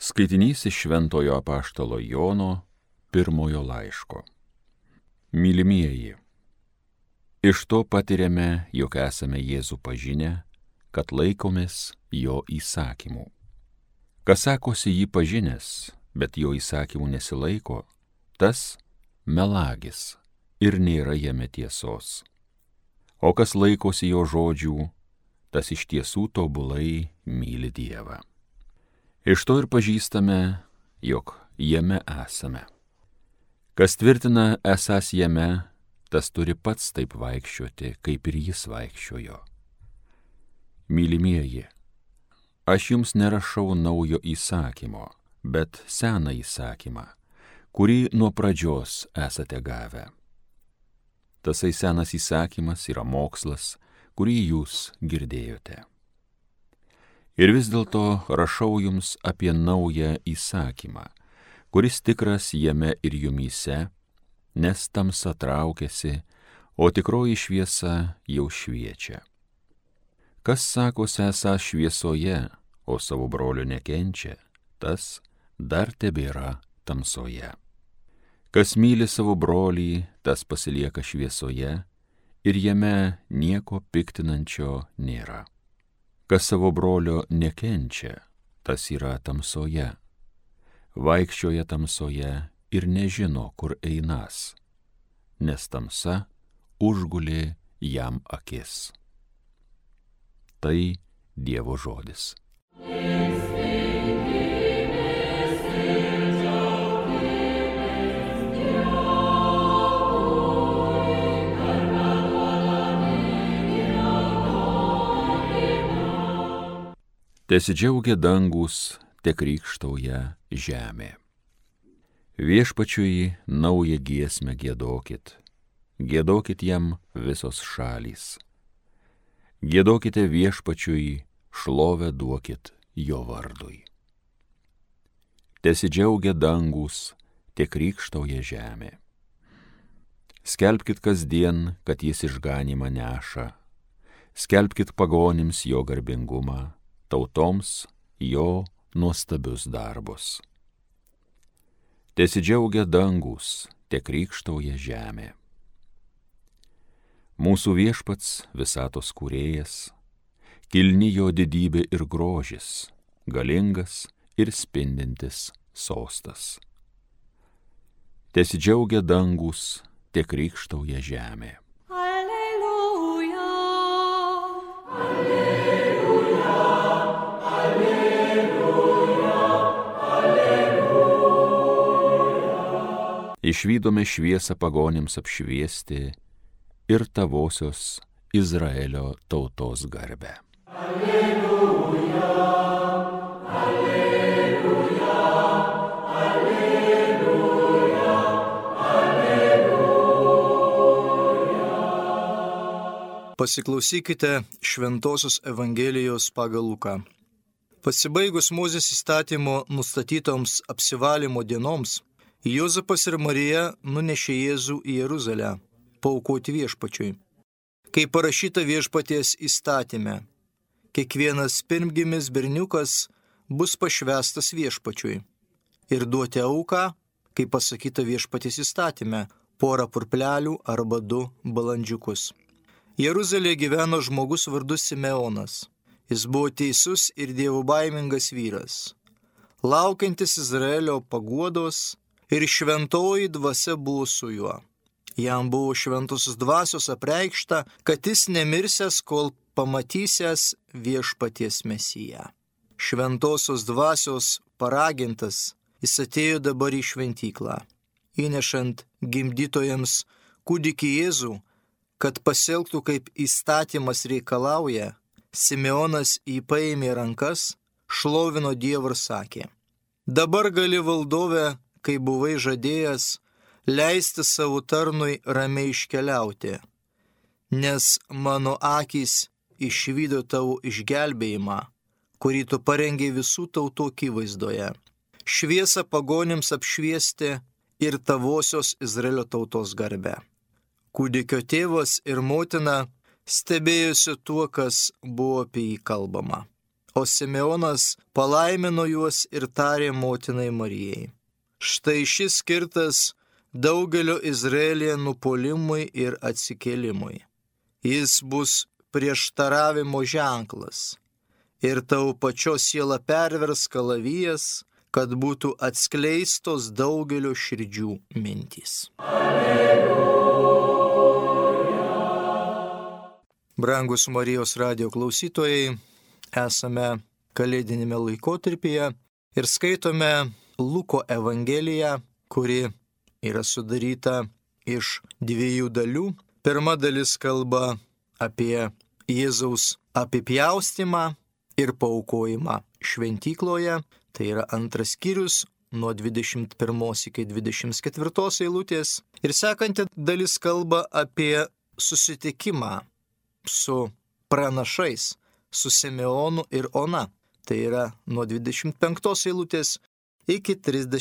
Skaitinys iš Šventojo apaštalo Jono pirmojo laiško. Mylimieji, iš to patiriame, jog esame Jėzų pažinę, kad laikomės jo įsakymų. Kas sakosi jį pažinęs, bet jo įsakymų nesilaiko, tas melagis ir nėra jame tiesos. O kas laikosi jo žodžių, tas iš tiesų tobulai myli Dievą. Iš to ir pažįstame, jog jame esame. Kas tvirtina esąs jame, tas turi pats taip vaikščioti, kaip ir jis vaikščiojo. Mylimieji, aš jums nerašau naujo įsakymo, bet seną įsakymą, kurį nuo pradžios esate gavę. Tasai senas įsakymas yra mokslas, kurį jūs girdėjote. Ir vis dėlto rašau jums apie naują įsakymą, kuris tikras jame ir jumyse, nes tamsa traukiasi, o tikroji šviesa jau šviečia. Kas sakosi esąs šviesoje, o savo brolio nekenčia, tas dar tebėra tamsoje. Kas myli savo brolį, tas pasilieka šviesoje, ir jame nieko piktinančio nėra. Kas savo brolio nekenčia, tas yra tamsoje, vaikščioja tamsoje ir nežino, kur einas, nes tamsa užgulė jam akis. Tai Dievo žodis. Tesidžiaugia dangus, tekrykštauja žemė. Viešpačiui naują giesmę giedokit, giedokit jam visos šalys. Giedokite viešpačiui, šlovę duokit jo vardui. Tesidžiaugia dangus, tekrykštauja žemė. Skelbkit kasdien, kad jis išganymą neša. Skelbkit pagonims jo garbingumą, tautoms jo nuostabius darbus. Tesidžiaugia dangus, tekrykštauja žemė. Mūsų viešpats visatos kūrėjas, kilni jo didybė ir grožis, galingas ir spindintis sostas. Tesidžiaugia dangus, tekrykštauja žemė. Išvydome šviesą pagonims apšviesti ir tavosios Izraelio tautos garbę. Alleluja, alleluja, alleluja, alleluja. Pasiklausykite Šventosios Evangelijos pagal Luką. Pasibaigus Mozės įstatymo nustatytoms apsivalymo dienoms, Juozapas ir Marija nunešė Jėzų į Jeruzalę, paaukoti viešpačiui. Kaip parašyta viešpaties įstatyme, kiekvienas pirmgimis berniukas bus pašvęstas viešpačiui. Ir duoti auką, kaip pasakyta viešpaties įstatyme, porą purplelių arba 2 balandžiukus. Jeruzalėje gyveno žmogus vardu Simeonas. Jis buvo teisus ir dievobaimingas vyras, laukiantis Izraelio paguodos, ir šventoji dvasia buvo su juo. Jam buvo šventosios dvasios apreikšta, kad jis nemirsęs, kol pamatysęs viešpaties Mesiją. Šventosios dvasios paragintas, jis atėjo dabar į šventyklą, įnešant gimdytojams kūdikį Jėzų, kad pasielgtų kaip įstatymas reikalauja. Simeonas jį paėmė rankas, šlovino Dievą ir sakė: dabar gali, valdove, kai buvai žadėjęs, leisti savo tarnui ramiai iškeliauti, nes mano akys išvydo tavo išgelbėjimą, kurį tu parengei visų tautų akivaizdoje, šviesą pagonims apšviesti ir tavosios Izraelio tautos garbę. Kūdikio tėvas ir motina stebėjosi tuo, kas buvo apie jį kalbama. o Simeonas palaimino juos ir tarė motinai Marijai: štai šis skirtas daugelio Izraelyje nupuolimui ir atsikėlimui. Jis bus prieštaravimo ženklas ir tavo pačios siela pervers kalavijas, kad būtų atskleistos daugelio širdžių mintys. Brangus Marijos radijo klausytojai, esame kalėdinėme laikotarpyje ir skaitome Luko Evangeliją, kuri yra sudaryta iš 2 dalių. Pirma dalis kalba apie Jėzaus apipjaustymą ir paaukojimą šventykloje. Tai yra 2 skyrius nuo 21 iki 24 eilutės. Ir sekanti dalis kalba apie susitikimą su pranašais, su Simeonu ir Ona. Tai yra nuo 25 eilutės iki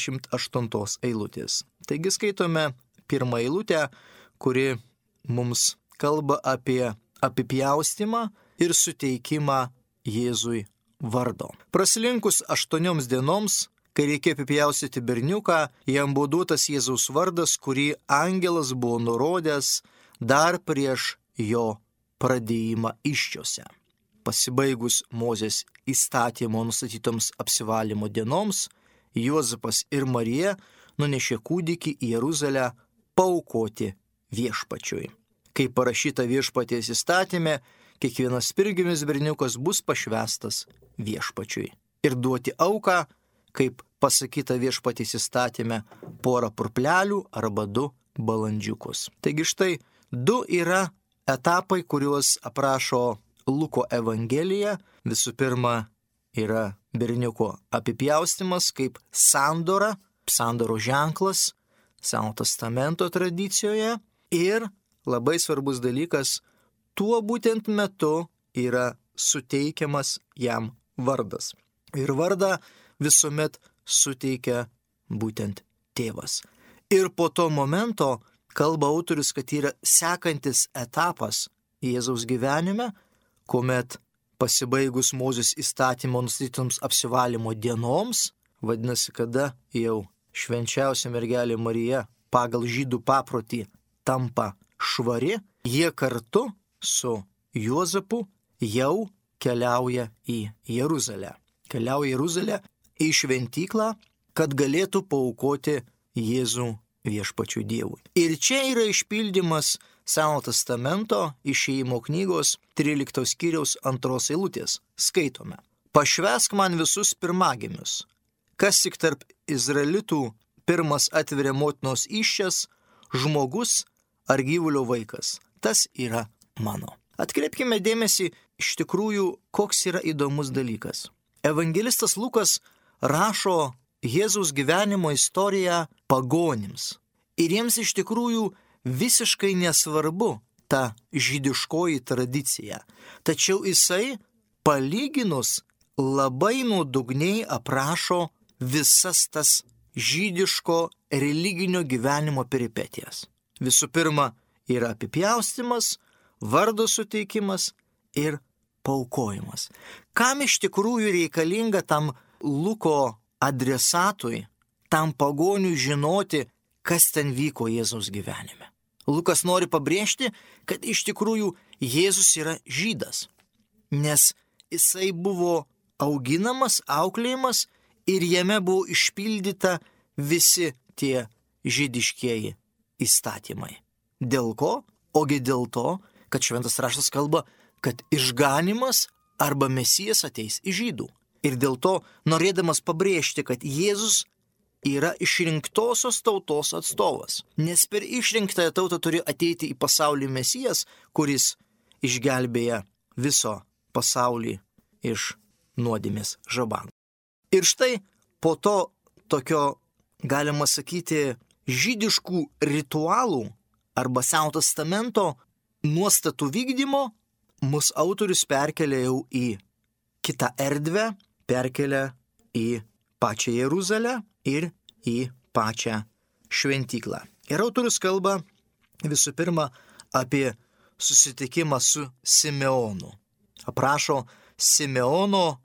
38 eilutės. Taigi skaitome pirmą eilutę, kuri mums kalba apie apipjaustymą ir suteikimą Jėzui vardo. Praslinkus 8 dienoms, kai reikėjo apipjaustyti berniuką, jam buvo duotas Jėzaus vardas, kurį angelas buvo nurodęs dar prieš jo pradėjimą įsčiose. Pasibaigus Mozės įstatymo nustatytoms apsivalymo dienoms, Juozapas ir Marija nunešė kūdikį į Jeruzalę paaukoti viešpačiui. Kaip parašyta viešpaties įstatyme, kiekvienas pirmgimis berniukas bus pašvęstas viešpačiui. Ir duoti auką, kaip pasakyta viešpaties įstatyme, 2 purplelių arba 2 balandžiukus. Taigi štai 2 yra etapai, kuriuos aprašo Luko Evangelija. Visų pirma yra berniuko apipjaustymas kaip sandora, sandoro ženklas Senojo testamento tradicijoje. Ir labai svarbus dalykas, tuo būtent metu yra suteikiamas jam vardas. Ir vardą visuomet suteikia būtent tėvas. Ir po to momento kalba autorius, kad yra sekantis etapas Jėzaus gyvenime, kuomet pasibaigus Mozės įstatymo nustatytoms apsivalymo dienoms, vadinasi, kada jau švenčiausia mergelė Marija pagal žydų paprotį tampa švari, jie kartu su Juozapu jau keliauja į Jeruzalę. Keliauja į Jeruzalę į šventyklą, kad galėtų paaukoti Jėzų viešpačiui Dievui. Ir čia yra išpildymas Senojo testamento Išėjimo knygos 13 skyriaus 2 eilutės. Skaitome: pašvęsk man visus pirmagimius, kas tik tarp izraelitų pirmas atveria motinos įsčias, žmogus ar gyvulio vaikas, tas yra mano. Atkreipkime dėmesį, iš tikrųjų, koks yra įdomus dalykas. Evangelistas Lukas rašo Jėzaus gyvenimo istoriją pagonims. Ir jiems iš tikrųjų visiškai nesvarbu ta žydiškoji tradicija. Tačiau jisai, palyginus, labai nuodugniai aprašo visas tas žydiško religinio gyvenimo peripetijas. Visų pirma, yra apipjaustymas, vardo suteikimas ir paaukojimas. Kam iš tikrųjų reikalinga tam Luko adresatui, tam pagoniui žinoti, kas ten vyko Jėzaus gyvenime? Lukas nori pabrėžti, kad iš tikrųjų Jėzus yra žydas, nes jisai buvo auginamas, auklėjimas ir jame buvo išpildyta visi tie žydiškieji įstatymai. Dėl ko? Ogi dėl to, kad šventas raštas kalba, kad išganimas arba Mesijas ateis iš žydų. Ir dėl to, norėdamas pabrėžti, kad Jėzus yra išrinktosios tautos atstovas, nes per išrinktąją tautą turi ateiti į pasaulį Mesijas, kuris išgelbėja viso pasaulį iš nuodėmės žabangų. Ir štai po to tokio, galima sakyti, žydiškų ritualų arba Senojo testamento nuostatų vykdymo mus autorius perkelia jau į kitą erdvę, perkelia į pačią Jeruzalę ir į pačią šventyklą. Ir autorius kalba visų pirma apie susitikimą su Simeonu. Aprašo Simeono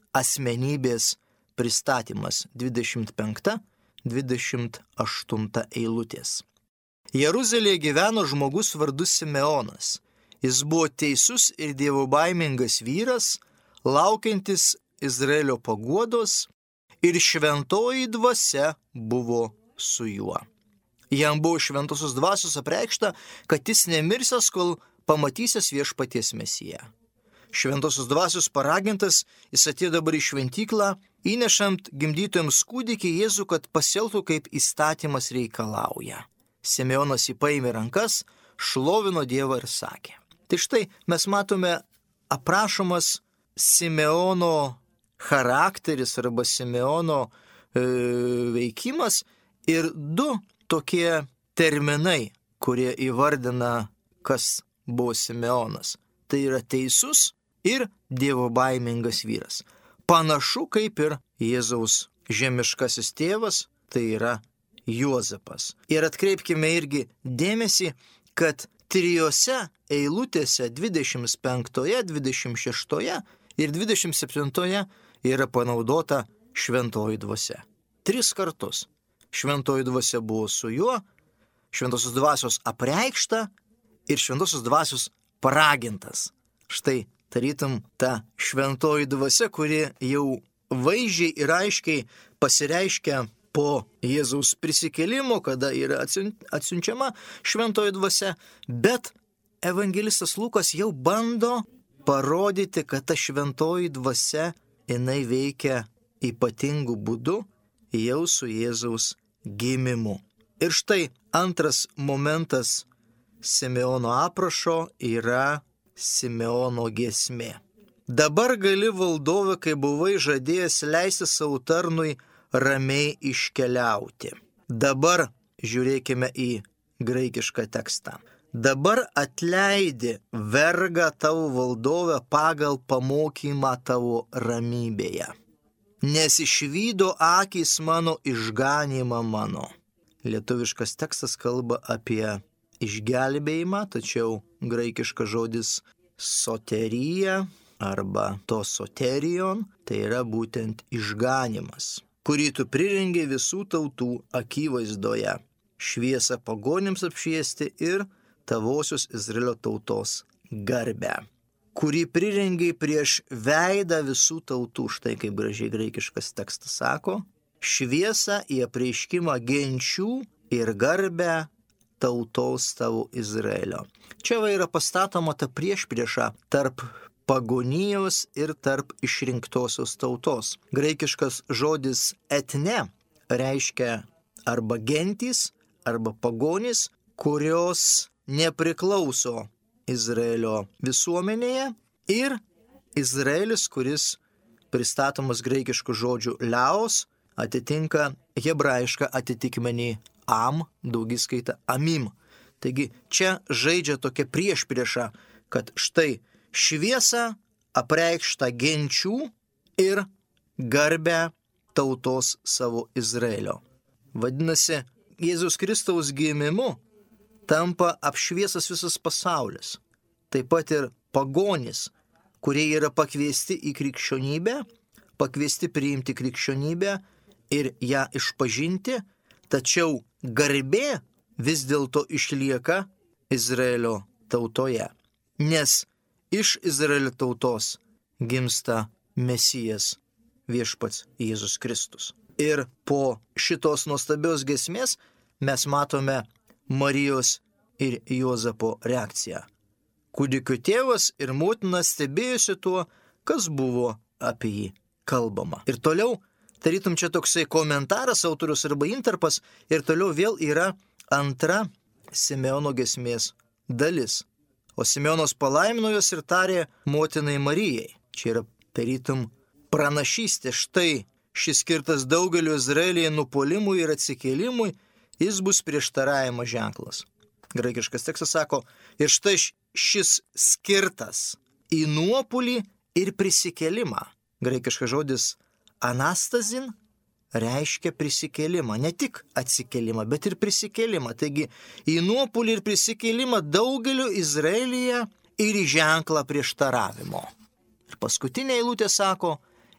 asmenybės pristatymas 25-28 eilutės. Jeruzalėje gyveno žmogus vardu Simeonas. Jis buvo teisus ir dievobaimingas vyras, laukiantis Izraelio paguodos, ir šventoji dvasia buvo su juo. Jam buvo šventosios dvasios apreikšta, kad jis nemirsęs, kol pamatysės viešpaties Mesiją. Šventosios dvasios paragintas, jis atėjo dabar į šventyklą, įnešant gimdytojams kūdikį Jėzų, kad pasielgtų kaip įstatymas reikalauja. Simeonas jį paėmė rankas, šlovino Dievą ir sakė. Tai štai mes matome aprašomas Simeono charakteris arba Simeono veikimas ir du tokie terminai, kurie įvardina, kas buvo Simeonas. Tai yra teisus ir dievobaimingas vyras. Panašu kaip ir Jėzaus žemiškasis tėvas, tai yra Juozapas. Ir atkreipkime irgi dėmesį, kad trijose eilutėse 25, 26 ir 27 yra panaudota šventoji dvasia. 3 kartus. Šventoji dvasia buvo su juo, šventosios dvasios apreikšta ir šventosios dvasios paragintas. Štai tarytum ta šventoji dvasia, kuri jau vaizdžiai ir aiškiai pasireiškia po Jėzaus prisikėlimo, kada yra atsiunčiama šventoji dvasia, bet evangelistas Lukas jau bando parodyti, kad ta šventoji dvasia jinai veikia ypatingų būdų jau su Jėzaus gimimu. Ir štai antras momentas Simeono aprašo yra Simeono giesmė. Dabar gali valdove, kai buvai žadėjęs leisti savo tarnui ramiai iškeliauti. Dabar žiūrėkime į graikišką tekstą. Dabar atleidi vergą tavo valdovę pagal pamokymą tavo ramybėje. Nes išvydo akys mano išganymą mano. Lietuviškas tekstas kalba apie išgelbėjimą, tačiau graikiškas žodis soterija arba to soterion, tai yra būtent išganymas, kurį tu prirengi visų tautų akivaizdoje, šviesą pagonims apšviesti ir tavosios Izraelio tautos garbę, kurį prirengiai prieš veidą visų tautų, štai kaip gražiai graikiškas tekstas sako, šviesą į apreiškimą genčių ir garbę tautos tavo Izraelio. Čia yra pastatoma ta priešprieša tarp pagonijos ir tarp išrinktosios tautos. Graikiškas žodis etne reiškia arba gentys, arba pagonys, kurios nepriklauso Izraelio visuomenėje, ir Izraelis, kuris pristatomas graikišku žodžiu leos, atitinka hebrajišką atitikmenį am, daugiskaita amim. Taigi čia žaidžia tokia priešprieša, kad štai šviesa apreikšta genčių ir garbę tautos savo Izraelio. Vadinasi, Jėzus Kristaus gimimu tampa apšviesas visas pasaulis. Taip pat ir pagonys, kurie yra pakviesti į krikščionybę, pakviesti priimti krikščionybę ir ją išpažinti, tačiau garbė vis dėlto išlieka Izraelio tautoje. Nes iš Izraelio tautos gimsta Mesijas, viešpats Jėzus Kristus. Ir po šitos nuostabios giesmės mes matome Marijos ir Juozapo reakciją. Kūdikio tėvas ir motina stebėjosi tuo, kas buvo apie jį kalbama. Ir toliau, tarytum čia toksai komentaras, autorius arba intarpas, ir toliau vėl yra antra Simeono giesmės dalis. O Simeonas palaimino juos ir tarė motinai Marijai. Čia yra tarytum pranašystė, štai šis skirtas daugeliu Izraelyje nupuolimui ir atsikėlimui, jis bus prieštaravimo ženklas. Graikiškas tekstas sako, ir štai šis skirtas į nuopulį ir prisikėlimą. Graikiškas žodis anastazin reiškia prisikėlimą, ne tik atsikėlimą, bet ir prisikėlimą. Taigi į nuopulį ir prisikėlimą daugeliu Izraelyje ir į ženklą prieštaravimo. Ir paskutinė eilutė sako,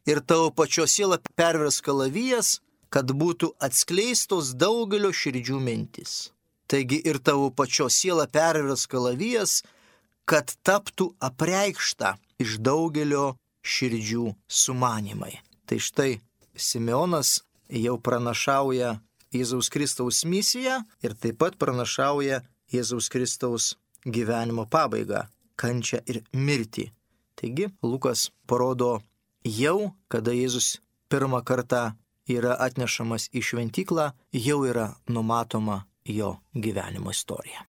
ir tavo pačios siela pervers kalavijas, kad būtų atskleistos daugelio širdžių mintis. Taigi ir tavo pačios siela pervers kalavijas, kad taptų apreikšta iš daugelio širdžių sumanimai. Tai štai Simeonas jau pranašauja Jėzaus Kristaus misiją ir taip pat pranašauja Jėzaus Kristaus gyvenimo pabaigą, kančią ir mirtį. Taigi Lukas parodo jau, kada Jėzus pirmą kartą yra atnešamas į šventyklą, jau yra numatoma jo gyvenimo istorija.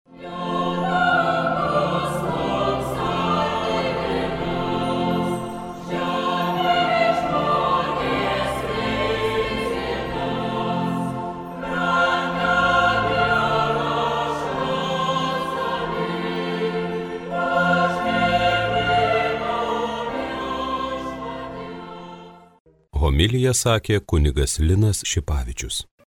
Homiliją sakė kunigas Linas Šipavičius.